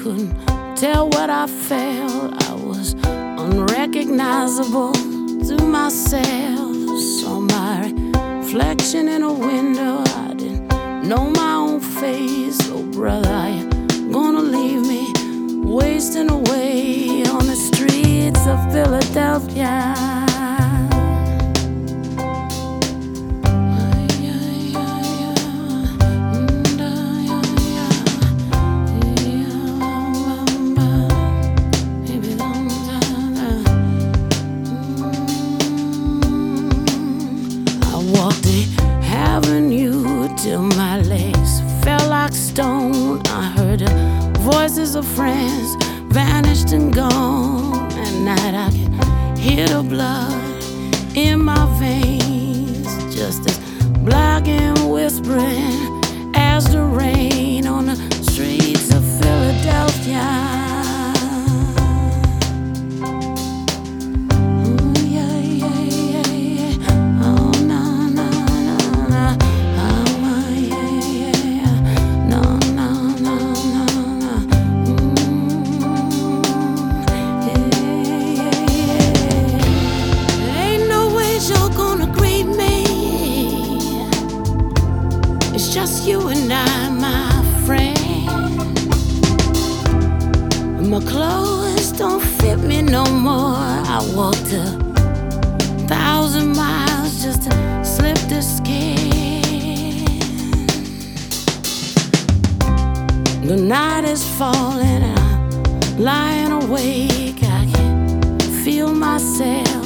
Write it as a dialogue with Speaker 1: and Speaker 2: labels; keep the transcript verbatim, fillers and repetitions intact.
Speaker 1: couldn't tell what I felt. I was unrecognizable to myself. Saw my reflection in a window. I didn't know my own face. Oh, brother, are you gonna leave me wasting away on the streets of Philadelphia? Walked the avenue till my legs felt like stone. I heard the voices of friends vanished and gone. At night I could hear the blood in my veins, just as black and whispering as the rain on the streets of Philadelphia. It's just you and I, my friend. My clothes don't fit me no more. I walked a thousand miles just to slip the skin. The night is falling and I'm lying awake. I can feel myself